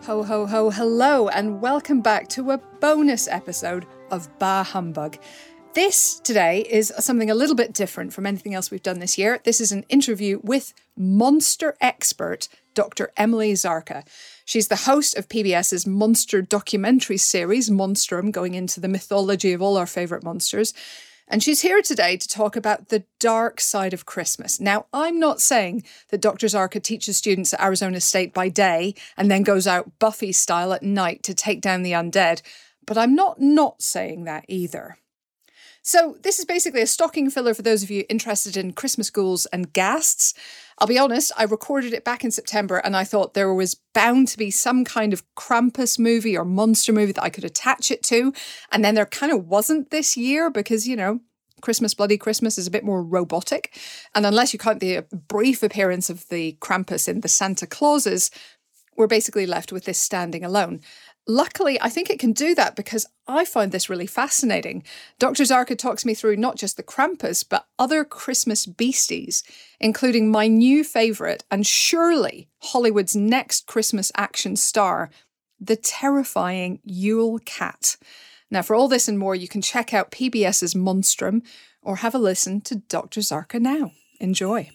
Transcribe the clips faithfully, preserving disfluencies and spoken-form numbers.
Ho, ho, ho, hello, and welcome back to a bonus episode of Bah Humbug. This today is something a little bit different from anything else we've done this year. This is an interview with monster expert Doctor Emily Zarka. She's the host of PBS's monster documentary series, Monstrum, going into the mythology of all our favourite monsters. And she's here today to talk about the dark side of Christmas. Now, I'm not saying that Doctor Zarka teaches students at Arizona State by day and then goes out Buffy style at night to take down the undead, but I'm not not saying that either. So this is basically a stocking filler for those of you interested in Christmas ghouls and ghasts. I'll be honest, I recorded it back in September and I thought there was bound to be some kind of Krampus movie or monster movie that I could attach it to. And then there kind of wasn't this year because, you know, Christmas Bloody Christmas is a bit more robotic. And unless you count the brief appearance of the Krampus in the Santa Clauses, we're basically left with this standing alone. Luckily, I think it can do that because I find this really fascinating. Doctor Zarka talks me through not just the Krampus, but other Christmas beasties, including my new favourite and surely Hollywood's next Christmas action star, the terrifying Yule Cat. Now, for all this and more, you can check out PBS's Monstrum or have a listen to Doctor Zarka now. Enjoy.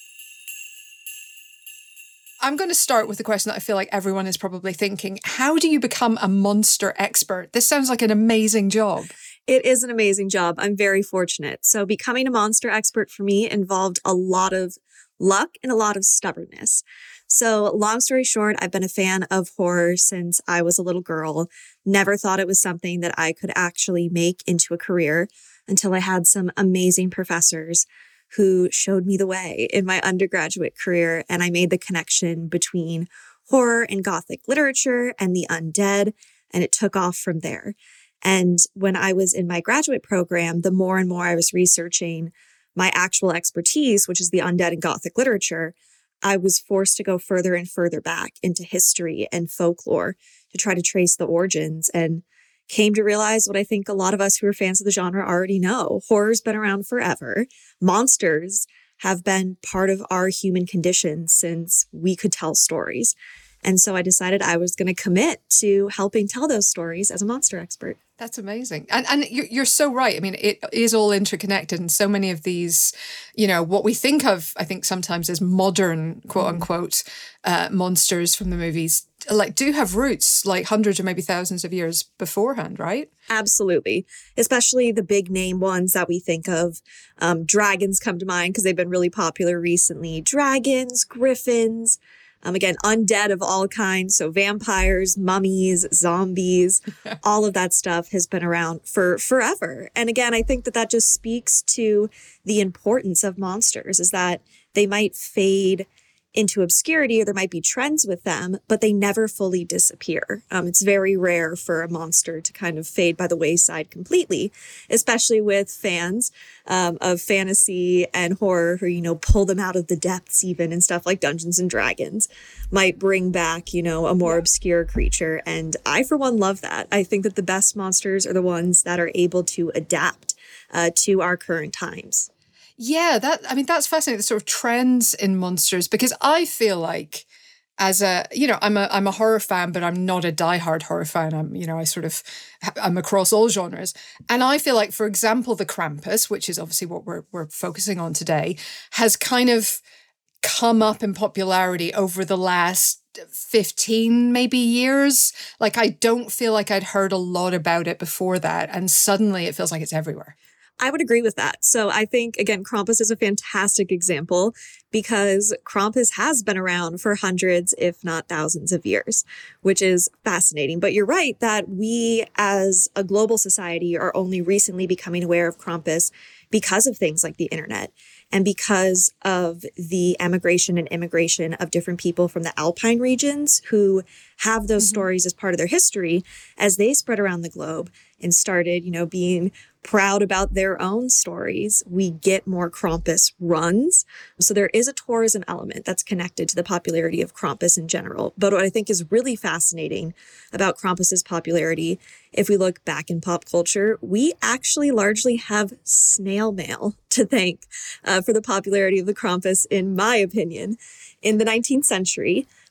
I'm going to start with the question that I feel like everyone is probably thinking. How do you become a monster expert? This sounds like an amazing job. It is an amazing job. I'm very fortunate. So becoming a monster expert for me involved a lot of luck and a lot of stubbornness. So long story short, I've been a fan of horror since I was a little girl. Never thought it was something that I could actually make into a career until I had some amazing professors who showed me the way in my undergraduate career. And I made the connection between horror and Gothic literature and the undead, and it took off from there. And when I was in my graduate program, the more and more I was researching my actual expertise, which is the undead and Gothic literature, I was forced to go further and further back into history and folklore to try to trace the origins, and came to realize what I think a lot of us who are fans of the genre already know. Horror's been around forever. Monsters have been part of our human condition since we could tell stories. And so I decided I was going to commit to helping tell those stories as a monster expert. That's amazing. And and you're, you're so right. I mean, it is all interconnected. And so many of these, you know, what we think of, I think sometimes as modern, quote unquote, uh, monsters from the movies, like do have roots like hundreds or maybe thousands of years beforehand, right? Absolutely. Especially the big name ones that we think of. Um, dragons come to mind because they've been really popular recently. Dragons, griffins. Um, again, undead of all kinds. So vampires, mummies, zombies, all of that stuff has been around for forever. And again, I think that that just speaks to the importance of monsters, is that they might fade into obscurity or there might be trends with them, but they never fully disappear. Um, it's very rare for a monster to kind of fade by the wayside completely, especially with fans um, of fantasy and horror who, you know, pull them out of the depths even, and stuff like Dungeons and Dragons might bring back, you know, a more obscure creature. And I, for one, love that. I think that the best monsters are the ones that are able to adapt uh, to our current times. Yeah, that I mean, that's fascinating, the sort of trends in monsters, because I feel like as a, you know, I'm a I'm a horror fan, but I'm not a diehard horror fan. I'm, you know, I sort of, I'm across all genres. And I feel like, for example, the Krampus, which is obviously what we're we're focusing on today, has kind of come up in popularity over the last fifteen maybe years. Like, I don't feel like I'd heard a lot about it before that. And suddenly it feels like it's everywhere. I would agree with that. So I think, again, Krampus is a fantastic example because Krampus has been around for hundreds, if not thousands of years, which is fascinating. But you're right that we as a global society are only recently becoming aware of Krampus because of things like the internet and because of the emigration and immigration of different people from the Alpine regions who have those mm-hmm. stories as part of their history as they spread around the globe and started, you know, being proud about their own stories. We get more Krampus runs. So there is a tourism element that's connected to the popularity of Krampus in general. But what I think is really fascinating about Krampus's popularity, if we look back in pop culture, we actually largely have snail mail to thank uh, for the popularity of the Krampus, in my opinion. In the nineteenth century,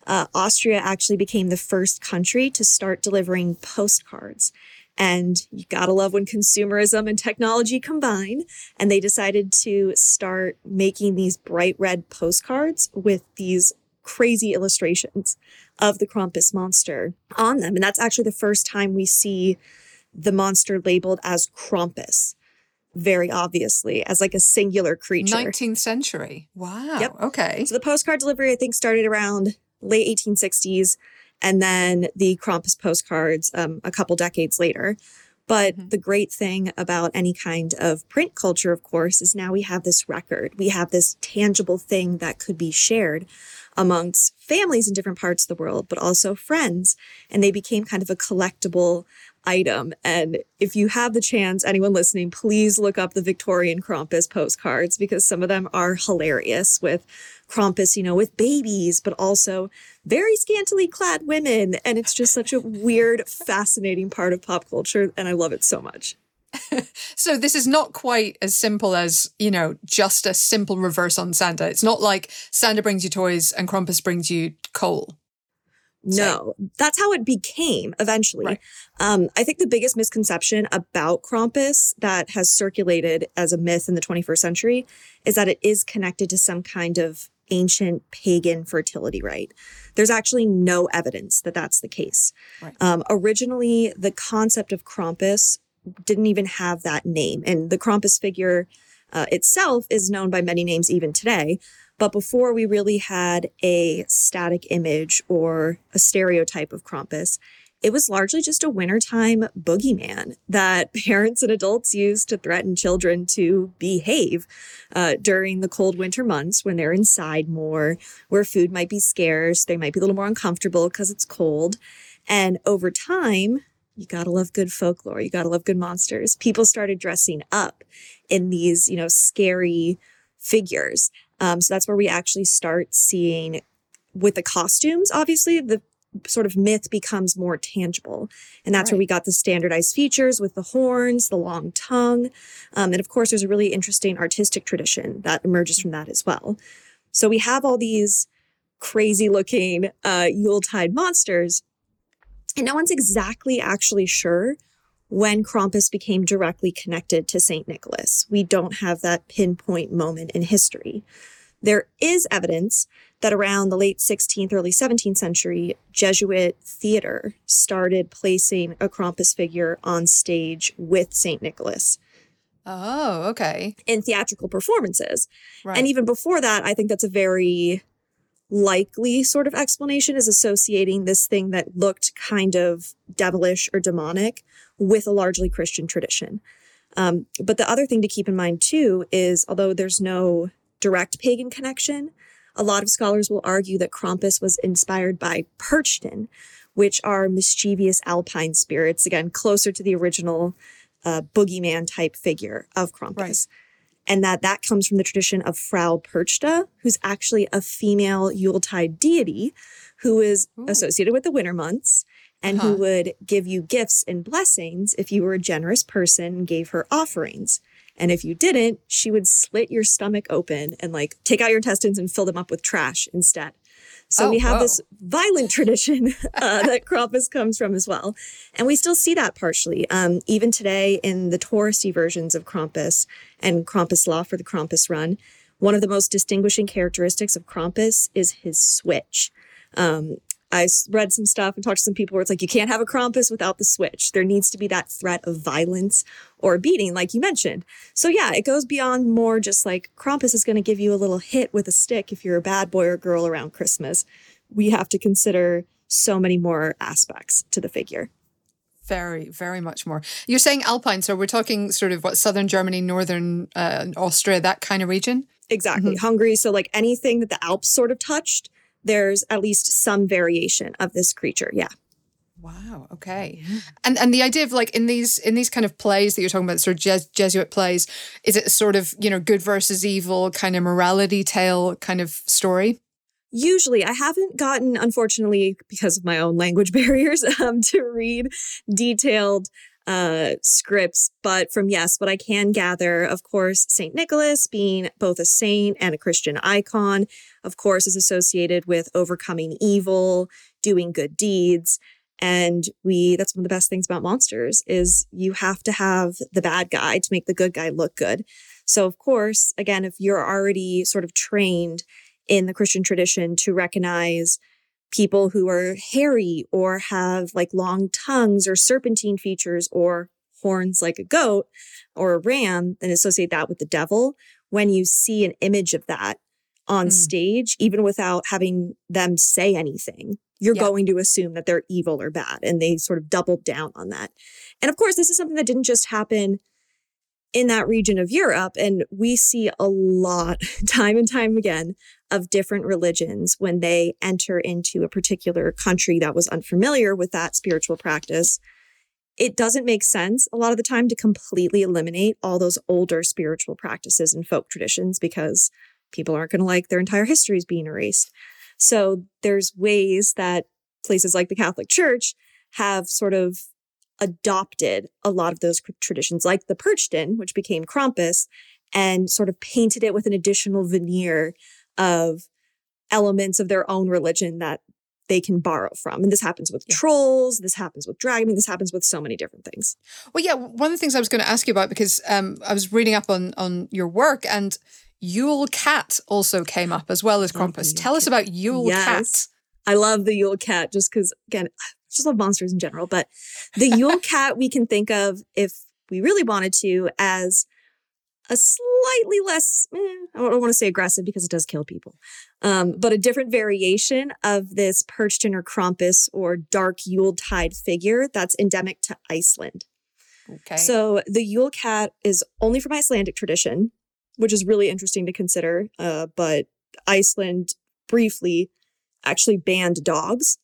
uh, Austria actually became the first country to start delivering postcards. And you gotta love when consumerism and technology combine. And they decided to start making these bright red postcards with these crazy illustrations of the Krampus monster on them. And that's actually the first time we see the monster labeled as Krampus, very obviously, as like a singular creature. nineteenth century. Wow. Yep. Okay. So the postcard delivery, I think, started around late eighteen sixties, and then the Krampus postcards um, a couple decades later. But mm-hmm. the great thing about any kind of print culture, of course, is now we have this record. We have this tangible thing that could be shared amongst families in different parts of the world, but also friends. And they became kind of a collectible item. And if you have the chance, anyone listening, please look up the Victorian Krampus postcards, because some of them are hilarious, with Krampus, you know, with babies, but also very scantily clad women. And it's just such a weird, fascinating part of pop culture. And I love it so much. So this is not quite as simple as, you know, just a simple reverse on Santa. It's not like Santa brings you toys and Krampus brings you coal. No, that's how it became eventually. Right. Um, I think the biggest misconception about Krampus that has circulated as a myth in the twenty-first century is that it is connected to some kind of ancient pagan fertility rite. There's actually no evidence that that's the case. Right. Um, originally, the concept of Krampus didn't even have that name. And the Krampus figure uh, itself is known by many names even today. But before we really had a static image or a stereotype of Krampus, it was largely just a wintertime boogeyman that parents and adults used to threaten children to behave uh, during the cold winter months when they're inside more, where food might be scarce, they might be a little more uncomfortable because it's cold. And over time, you gotta love good folklore, you gotta love good monsters. People started dressing up in these, you know, scary figures. Um, so that's where we actually start seeing, with the costumes, obviously, the sort of myth becomes more tangible. And that's right. where we got the standardized features with the horns, the long tongue. Um, and of course, there's a really interesting artistic tradition that emerges from that as well. So we have all these crazy looking uh, Yuletide monsters, and no one's exactly actually sure when Krampus became directly connected to Saint Nicholas. We don't have that pinpoint moment in history. There is evidence that around the late sixteenth, early seventeenth century, Jesuit theater started placing a Krampus figure on stage with Saint Nicholas. Oh, okay. In theatrical performances. Right. And even before that, I think that's a very likely sort of explanation, is associating this thing that looked kind of devilish or demonic with a largely Christian tradition. Um, but the other thing to keep in mind, too, is although there's no direct pagan connection, a lot of scholars will argue that Krampus was inspired by Perchten, which are mischievous alpine spirits, again, closer to the original uh, boogeyman type figure of Krampus. Right. And that that comes from the tradition of Frau Perchta, who's actually a female Yuletide deity who is Ooh. associated with the winter months and uh-huh. who would give you gifts and blessings if you were a generous person and gave her offerings. And if you didn't, she would slit your stomach open and like take out your intestines and fill them up with trash instead. So oh, we have whoa. this violent tradition uh, that Krampus comes from as well. And we still see that partially. Um, even today in the touristy versions of Krampus and Krampuslauf for the Krampus run, one of the most distinguishing characteristics of Krampus is his switch. Um, I read some stuff and talked to some people where it's like, you can't have a Krampus without the switch. There needs to be that threat of violence or beating, like you mentioned. So yeah, it goes beyond more just like Krampus is going to give you a little hit with a stick if you're a bad boy or girl around Christmas. We have to consider so many more aspects to the figure. Very, very much more. You're saying Alpine, so we're talking sort of what, southern Germany, northern uh, Austria, that kind of region? Exactly. Mm-hmm. Hungary. So like anything that the Alps sort of touched, there's at least some variation of this creature. Yeah. Wow. Okay. Mm-hmm. And and the idea of like in these in these kind of plays that you're talking about, sort of Jes- Jesuit plays, is it sort of, you know, good versus evil kind of morality tale kind of story? Usually, I haven't gotten, unfortunately, because of my own language barriers, um, to read detailed uh, scripts. But from, yes, what I can gather, of course, Saint Nicholas being both a saint and a Christian icon, of course, is associated with overcoming evil, doing good deeds. And we, that's one of the best things about monsters is you have to have the bad guy to make the good guy look good. So of course, again, if you're already sort of trained in the Christian tradition to recognize people who are hairy or have like long tongues or serpentine features or horns like a goat or a ram, then associate that with the devil. When you see an image of that on mm. stage, even without having them say anything, you're yeah. going to assume that they're evil or bad. And they sort of doubled down on that. And of course, this is something that didn't just happen in that region of Europe. And we see a lot, time and time again, of different religions when they enter into a particular country that was unfamiliar with that spiritual practice. It doesn't make sense a lot of the time to completely eliminate all those older spiritual practices and folk traditions because people aren't going to like their entire histories being erased. So there's ways that places like the Catholic Church have sort of adopted a lot of those traditions, like the Perchten, which became Krampus, and sort of painted it with an additional veneer of elements of their own religion that they can borrow from. And this happens with yeah. trolls, this happens with dragon, this happens with so many different things. Well, yeah, one of the things I was going to ask you about, because um, I was reading up on, on your work, and Yule Cat also came up as well as Krampus. Tell us about Yule yes. Cat. I love the Yule Cat just because, again, I just love monsters in general. But the Yule Cat we can think of, if we really wanted to, as a slightly less, eh, I don't want to say aggressive because it does kill people, um, but a different variation of this Perchten or Krampus or dark Yuletide figure that's endemic to Iceland. Okay. So the Yule Cat is only from Icelandic tradition, which is really interesting to consider. Uh, but Iceland briefly actually banned dogs.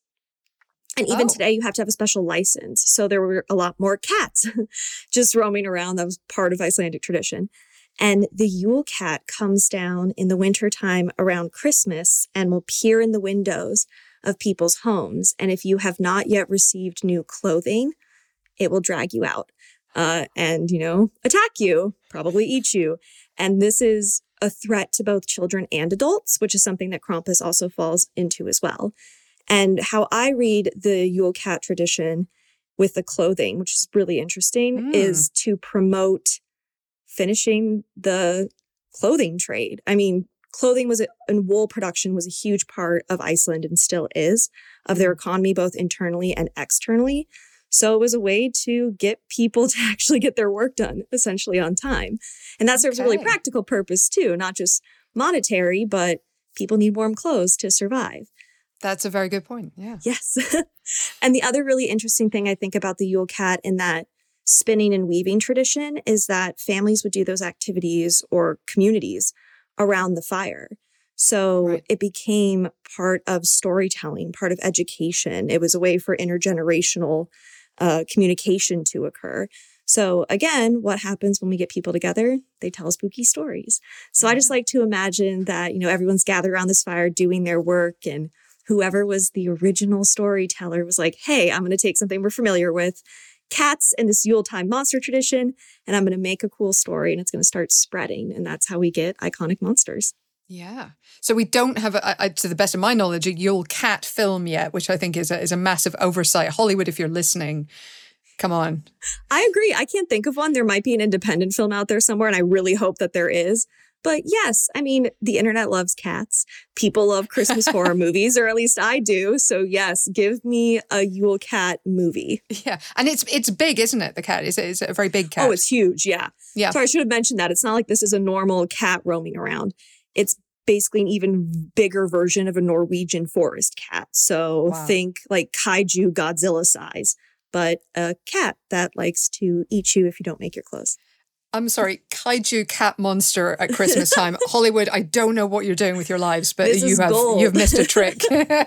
And even oh. today, you have to have a special license. So there were a lot more cats just roaming around. That was part of Icelandic tradition. And the Yule Cat comes down in the wintertime around Christmas and will peer in the windows of people's homes. And if you have not yet received new clothing, it will drag you out uh, and, you know, attack you, probably eat you. And this is a threat to both children and adults, which is something that Krampus also falls into as well. And how I read the Yule Cat tradition with the clothing, which is really interesting, mm. is to promote finishing the clothing trade. I mean, clothing was, a, and wool production was a huge part of Iceland and still is, of their economy, both internally and externally. So it was a way to get people to actually get their work done, essentially on time. And that serves okay. a really practical purpose too, not just monetary, but people need warm clothes to survive. That's a very good point. Yeah. Yes. And the other really interesting thing I think about the Yule Cat in that spinning and weaving tradition is that families would do those activities or communities around the fire. So right. it became part of storytelling, part of education. It was a way for intergenerational uh, communication to occur. So again, what happens when we get people together? They tell spooky stories. So yeah. I just like to imagine that, you know, everyone's gathered around this fire doing their work, and whoever was the original storyteller was like, hey, I'm going to take something we're familiar with, cats and this Yuletide monster tradition, and I'm going to make a cool story, and it's going to start spreading. And that's how we get iconic monsters. Yeah. So we don't have, a, a, to the best of my knowledge, a Yule Cat film yet, which I think is a, is a massive oversight. Hollywood, if you're listening, come on. I agree. I can't think of one. There might be an independent film out there somewhere, and I really hope that there is. But yes, I mean, the internet loves cats. People love Christmas horror movies, or at least I do. So yes, give me a Yule Cat movie. Yeah. And it's it's big, isn't it, the cat? Is it, is it a very big cat? Oh, it's huge. Yeah. Yeah. Sorry, I should have mentioned that. It's not like this is a normal cat roaming around. It's basically an even bigger version of a Norwegian forest cat. So wow. think like kaiju Godzilla size, but a cat that likes to eat you if you don't make your clothes. I'm sorry, kaiju cat monster at Christmas time. Hollywood, I don't know what you're doing with your lives, but this you have gold. You've missed a trick.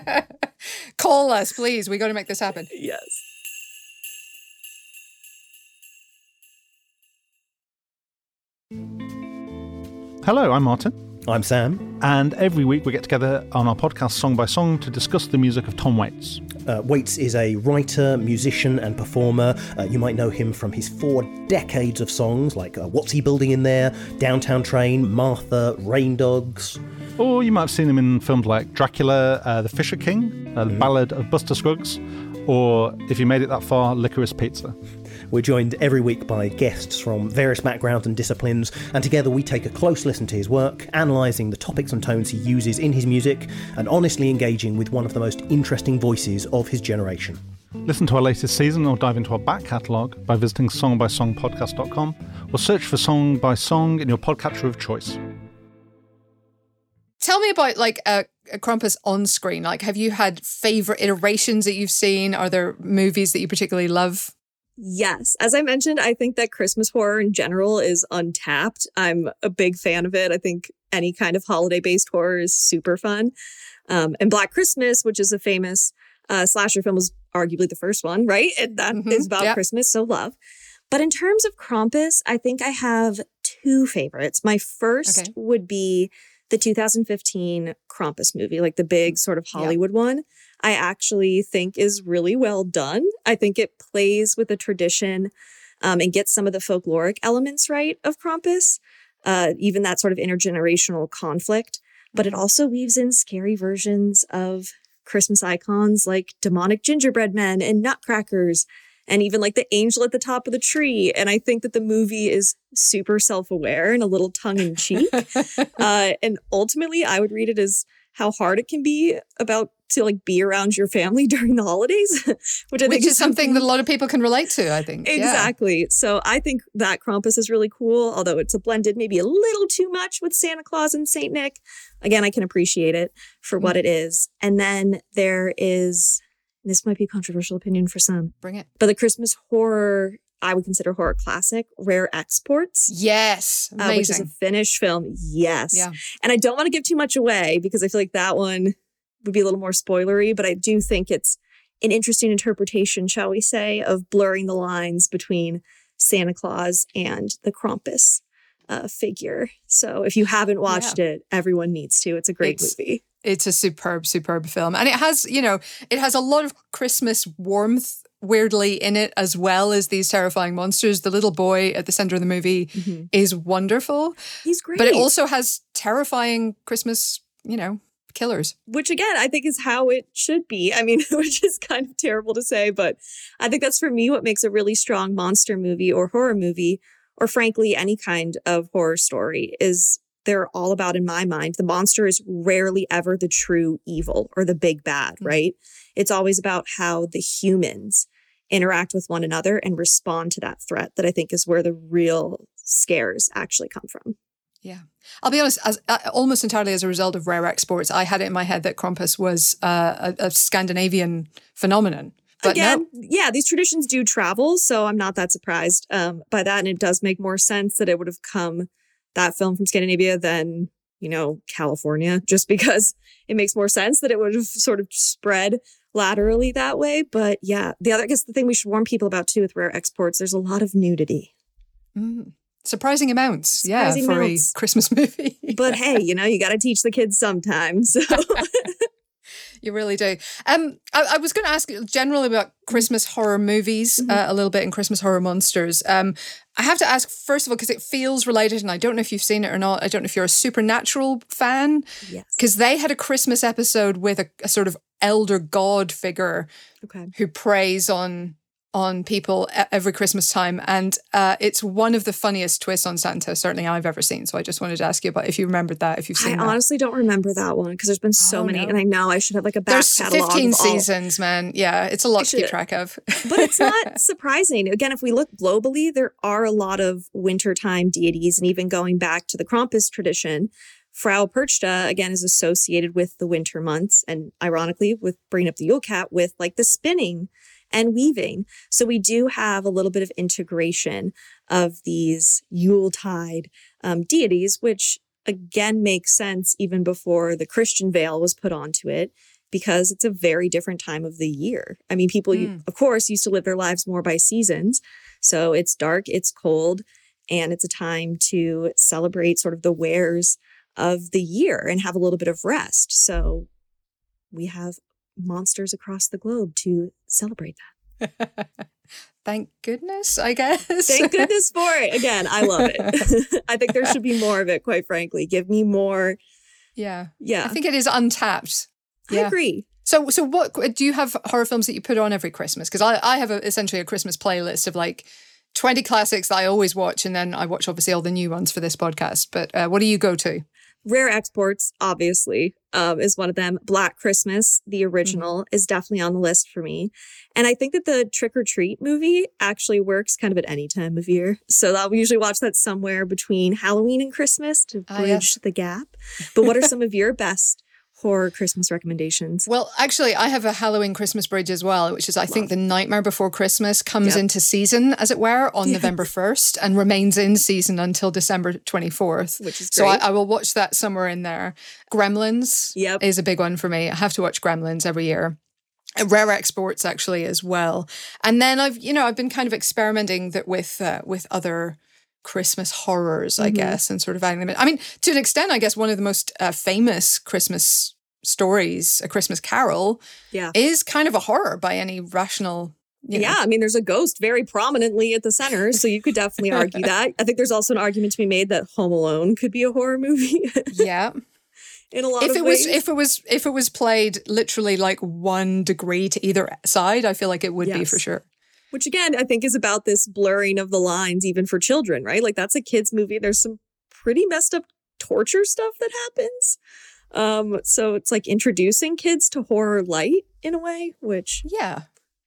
Call us, please. We got to make this happen. Yes. Hello, I'm Martin. I'm Sam. And every week we get together on our podcast Song by Song to discuss the music of Tom Waits. Uh, Waits is a writer, musician and performer. Uh, you might know him from his four decades of songs like uh, What's He Building in There, Downtown Train, Martha, Rain Dogs. Or you might have seen him in films like Dracula, uh, The Fisher King, uh, The mm. Ballad of Buster Scruggs, or, if you made it that far, Licorice Pizza. We're joined every week by guests from various backgrounds and disciplines, and together we take a close listen to his work, analysing the topics and tones he uses in his music, and honestly engaging with one of the most interesting voices of his generation. Listen to our latest season or dive into our back catalogue by visiting song by song podcast dot com or search for Song by Song in your podcatcher of choice. Tell me about like a, a Krampus on screen. Like, have you had favourite iterations that you've seen? Are there movies that you particularly love? Yes. As I mentioned, I think that Christmas horror in general is untapped. I'm a big fan of it. I think any kind of holiday-based horror is super fun. Um, and Black Christmas, which is a famous uh, slasher film, was arguably the first one, right? And that mm-hmm. is about yep. Christmas, so love. But in terms of Krampus, I think I have two favorites. My first okay. would be the two thousand fifteen Krampus movie, like the big sort of Hollywood yep. one. I actually think is really well done. I think it plays with the tradition um, and gets some of the folkloric elements right of Krampus, uh, even that sort of intergenerational conflict. But it also weaves in scary versions of Christmas icons like demonic gingerbread men and nutcrackers, and even like the angel at the top of the tree. And I think that the movie is super self-aware and a little tongue-in-cheek. uh, and ultimately, I would read it as how hard it can be about to like be around your family during the holidays, which I which think is is something, something that a lot of people can relate to, I think. Exactly. Yeah. So I think that Krampus is really cool, although it's a blended maybe a little too much with Santa Claus and Saint Nick. Again, I can appreciate it for mm. what it is. And then there is, this might be a controversial opinion for some. Bring it. But the Christmas horror, I would consider horror classic, Rare Exports. Yes. Amazing. Uh, which is a Finnish film. Yes. Yeah. And I don't want to give too much away because I feel like that one would be a little more spoilery, but I do think it's an interesting interpretation, shall we say, of blurring the lines between Santa Claus and the Krampus uh, figure. So if you haven't watched yeah. it, everyone needs to. It's a great it's, movie. It's a superb, superb film. And it has, you know, it has a lot of Christmas warmth weirdly in it, as well as these terrifying monsters. The little boy at the center of the movie mm-hmm. is wonderful. He's great. But it also has terrifying Christmas, you know, killers. Which again, I think is how it should be. I mean, which is kind of terrible to say, but I think that's for me what makes a really strong monster movie or horror movie, or frankly, any kind of horror story, is they're all about, in my mind, the monster is rarely ever the true evil or the big bad, mm-hmm. right? It's always about how the humans interact with one another and respond to that threat, that I think is where the real scares actually come from. Yeah. I'll be honest, as uh, almost entirely as a result of Rare Exports, I had it in my head that Krampus was uh, a, a Scandinavian phenomenon. But Again, no. yeah, these traditions do travel, so I'm not that surprised um, by that. And it does make more sense that it would have come, that film, from Scandinavia than, you know, California, just because it makes more sense that it would have sort of spread laterally that way. But yeah, the other, I guess the thing we should warn people about too with Rare Exports, there's a lot of nudity. Mm. Surprising amounts, Surprising yeah, for amounts. a Christmas movie. But hey, you know, you got to teach the kids sometimes. So. You really do. Um, I, I was going to ask generally about Christmas horror movies mm-hmm. uh, a little bit, and Christmas horror monsters. Um, I have to ask, first of all, because it feels related, and I don't know if you've seen it or not. I don't know if you're a Supernatural fan. Yes. Because they had a Christmas episode with a, a sort of elder god figure okay. who preys on on people every Christmas time. And uh, it's one of the funniest twists on Santa, certainly I've ever seen. So I just wanted to ask you about if you remembered that, if you've seen I that. honestly don't remember that one because there's been so oh, many. No. And I know I should have like a back There's catalog. fifteen of all. seasons, man. Yeah, it's a lot to keep track of. But it's not surprising. Again, if we look globally, there are a lot of wintertime deities. And even going back to the Krampus tradition, Frau Perchta, again, is associated with the winter months. And ironically, with bringing up the Yule Cat, with like the spinning and weaving. So we do have a little bit of integration of these Yuletide um, deities, which again makes sense even before the Christian veil was put onto it, because it's a very different time of the year. I mean, people, mm. of course, used to live their lives more by seasons. So it's dark, it's cold, and it's a time to celebrate sort of the wares of the year and have a little bit of rest. So we have monsters across the globe to celebrate that. Thank goodness, I guess. Thank goodness for it. Again, I love it. I think there should be more of it, quite frankly. Give me more. Yeah. Yeah. I think it is untapped. I Yeah. agree. So, so what do you have horror films that you put on every Christmas? Because I, I have a, essentially a Christmas playlist of like twenty classics that I always watch, and then I watch obviously all the new ones for this podcast. But uh, what do you go to? Rare Exports, obviously, um, is one of them. Black Christmas, the original, mm-hmm. is definitely on the list for me. And I think that the Trick or Treat movie actually works kind of at any time of year. So I'll usually watch that somewhere between Halloween and Christmas to bridge uh, yes. the gap. But what are some of your best horror Christmas recommendations? Well, actually, I have a Halloween Christmas bridge as well, which is, I Love. think, The Nightmare Before Christmas comes yep. into season, as it were, on yes. November first and remains in season until December twenty-fourth. Which is great. So I, I will watch that somewhere in there. Gremlins yep. is a big one for me. I have to watch Gremlins every year. Rare Exports, actually, as well. And then I've, you know, I've been kind of experimenting that with uh, with other Christmas horrors, I mm-hmm. guess, and sort of adding them in. I mean, to an extent, I guess one of the most uh, famous Christmas stories, A Christmas Carol, yeah. is kind of a horror by any rational, you know. Yeah, I mean, there's a ghost very prominently at the center, so you could definitely argue that. I think there's also an argument to be made that Home Alone could be a horror movie. Yeah. In a lot if of it ways. was if it was if it was played literally like one degree to either side, I feel like it would yes. be for sure. Which again, I think is about this blurring of the lines even for children, right? Like that's a kid's movie. There's some pretty messed up torture stuff that happens. Um, so it's like introducing kids to horror light in a way, which yeah.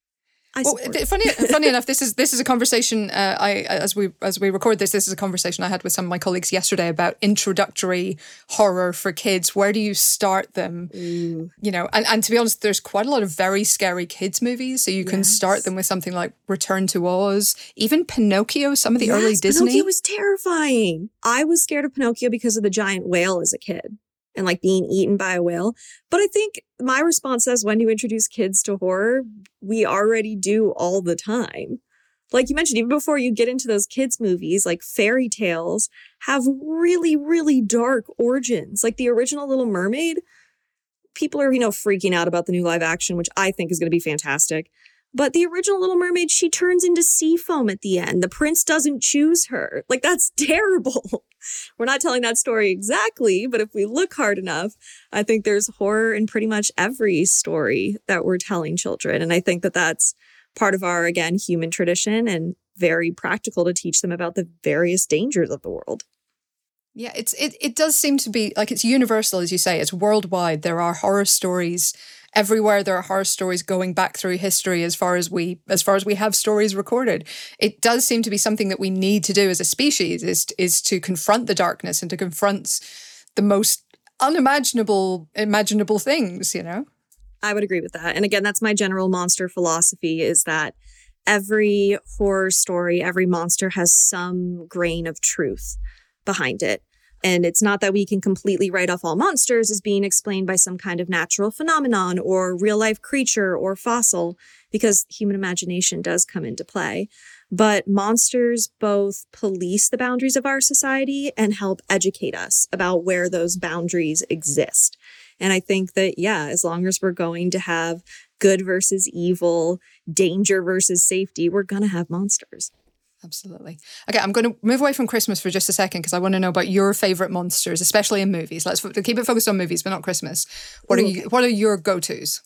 I well, funny, funny enough, this is this is a conversation. Uh, I as we as we record this, this is a conversation I had with some of my colleagues yesterday about introductory horror for kids. Where do you start them? Mm. You know, and, and to be honest, there's quite a lot of very scary kids movies. So you can yes. start them with something like Return to Oz, even Pinocchio. Some of the yes, early Disney. Pinocchio was terrifying. I was scared of Pinocchio because of the giant whale as a kid. And like being eaten by a whale. But I think my response is when you introduce kids to horror, we already do all the time. Like you mentioned, even before you get into those kids' movies, like fairy tales have really, really dark origins. Like the original Little Mermaid, people are, you know, freaking out about the new live action, which I think is going to be fantastic. But the original Little Mermaid, she turns into sea foam at the end. The prince doesn't choose her. Like, that's terrible. We're not telling that story exactly, but if we look hard enough, I think there's horror in pretty much every story that we're telling children. And I think that that's part of our, again, human tradition and very practical to teach them about the various dangers of the world. Yeah, it's it it does seem to be like it's universal, as you say. It's worldwide. There are horror stories everywhere. There are horror stories going back through history as far as we as far as we have stories recorded. It does seem to be something that we need to do as a species is is to confront the darkness and to confront the most unimaginable imaginable things, you know? I would agree with that. And again, that's my general monster philosophy is that every horror story, every monster has some grain of truth behind it. And it's not that we can completely write off all monsters as being explained by some kind of natural phenomenon or real life creature or fossil, because human imagination does come into play. But monsters both police the boundaries of our society and help educate us about where those boundaries exist. And I think that, yeah, as long as we're going to have good versus evil, danger versus safety, we're going to have monsters. Absolutely. Okay, I'm going to move away from Christmas for just a second because I want to know about your favorite monsters, especially in movies. Let's keep it focused on movies, but not Christmas. What Ooh, are you? Okay. What are your go-tos?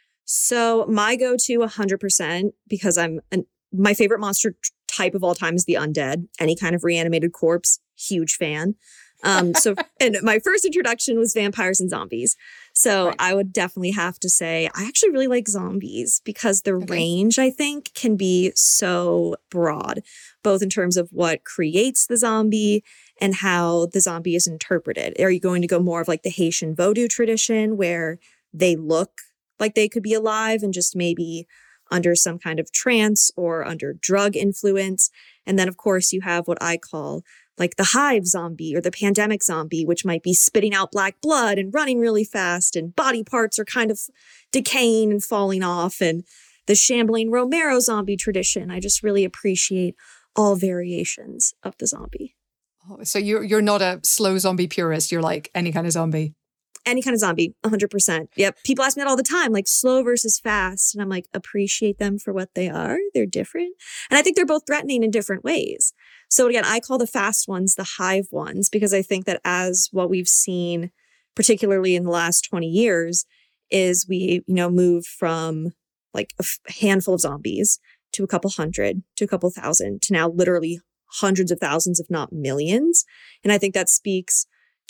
So my go-to one hundred percent, because I'm an, my favorite monster type of all time is the undead. Any kind of reanimated corpse, huge fan. Um, so, and my first introduction was vampires and zombies. So right. I would definitely have to say, I actually really like zombies because the okay. range, I think, can be so broad, both in terms of what creates the zombie and how the zombie is interpreted. Are you going to go more of like the Haitian Vodou tradition where they look like they could be alive and just maybe under some kind of trance or under drug influence? And then, of course, you have what I call like the hive zombie or the pandemic zombie, which might be spitting out black blood and running really fast and body parts are kind of decaying and falling off. And the shambling Romero zombie tradition. I just really appreciate all variations of the zombie. So you're you're not a slow zombie purist. You're like any kind of zombie. Any kind of zombie, one hundred percent. Yep. People ask me that all the time, like slow versus fast. And I'm like, appreciate them for what they are. They're different. And I think they're both threatening in different ways. So again, I call the fast ones the hive ones, because I think that as what we've seen, particularly in the last twenty years, is we, you know, moved from like a f- handful of zombies to a couple hundred to a couple thousand to now literally hundreds of thousands, if not millions. And I think that speaks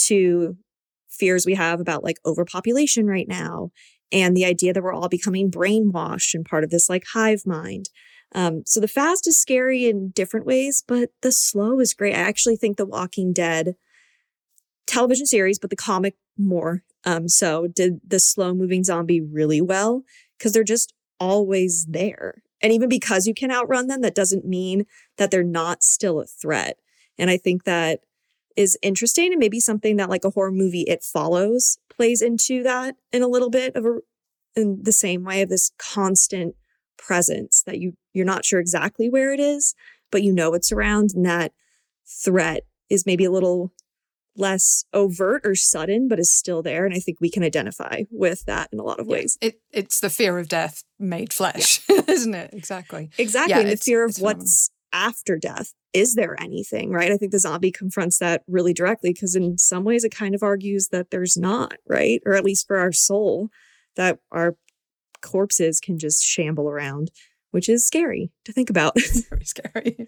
to fears we have about like overpopulation right now, and the idea that we're all becoming brainwashed and part of this like hive mind. Um, so the fast is scary in different ways, but the slow is great. I actually think The Walking Dead television series, but the comic more um, so did the slow moving zombie really well, because they're just always there. And even because you can outrun them, that doesn't mean that they're not still a threat. And I think that is interesting, and maybe something that like a horror movie, It Follows, plays into that in a little bit of a, in the same way of this constant presence that you, you're not sure exactly where it is, but you know it's around, and that threat is maybe a little less overt or sudden, but is still there. And I think we can identify with that in a lot of yeah. ways. It, it's the fear of death made flesh, yeah. isn't it? Exactly. Exactly. Yeah, and the fear of phenomenal. What's after death. Is there anything, right? I think the zombie confronts that really directly, because in some ways it kind of argues that there's not, right? Or at least for our soul, that our corpses can just shamble around, which is scary to think about. It's very scary.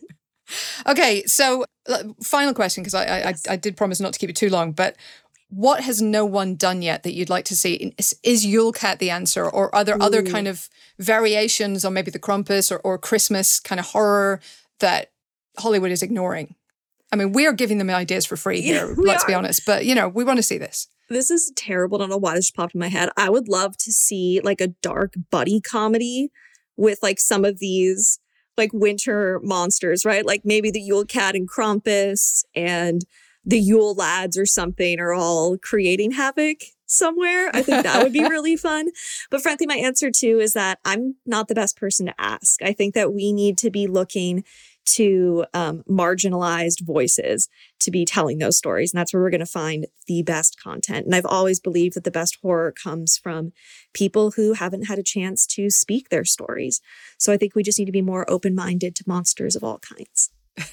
Okay, so uh, final question, because I I, yes. I I did promise not to keep it too long, but what has no one done yet that you'd like to see? Is, is Yule Cat the answer, or are there Ooh. other kind of variations on maybe the Krampus or, or Christmas kind of horror that Hollywood is ignoring? I mean, we're giving them ideas for free here, yeah, let's are. be honest. But, you know, we want to see this. This is terrible. I don't know why this just popped in my head. I would love to see like a dark buddy comedy with like some of these like winter monsters, right? Like maybe the Yule Cat and Krampus and the Yule Lads or something are all creating havoc somewhere. I think that would be really fun. But frankly, my answer too is that I'm not the best person to ask. I think that we need to be looking to um, marginalized voices to be telling those stories. And that's where we're going to find the best content. And I've always believed that the best horror comes from people who haven't had a chance to speak their stories. So I think we just need to be more open-minded to monsters of all kinds.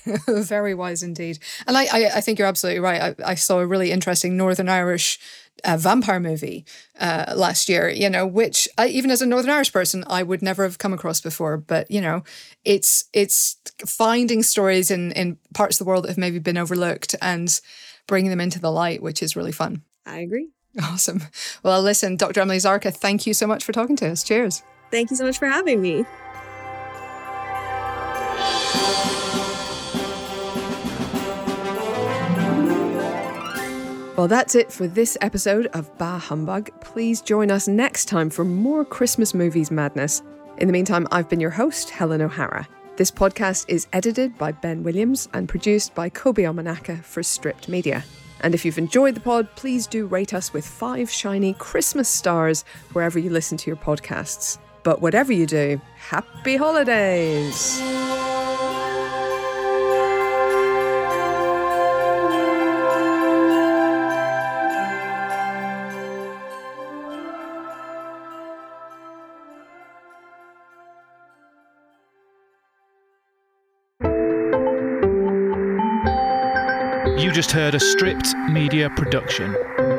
Very wise indeed. And I, I, I think you're absolutely right. I, I saw a really interesting Northern Irish uh, vampire movie uh, last year, you know, which I, even as a Northern Irish person, I would never have come across before. But, you know, it's it's finding stories in, in parts of the world that have maybe been overlooked and bringing them into the light, which is really fun. I agree. Awesome. Well, listen, Doctor Emily Zarka, thank you so much for talking to us. Cheers. Thank you so much for having me. Well, that's it for this episode of Bah Humbug. Please join us next time for more Christmas movies madness. In the meantime, I've been your host, Helen O'Hara. This podcast is edited by Ben Williams and produced by Kobe Omanaka for Stripped Media. And if you've enjoyed the pod, please do rate us with five shiny Christmas stars wherever you listen to your podcasts. But whatever you do, happy holidays! You just heard a Stripped Media production.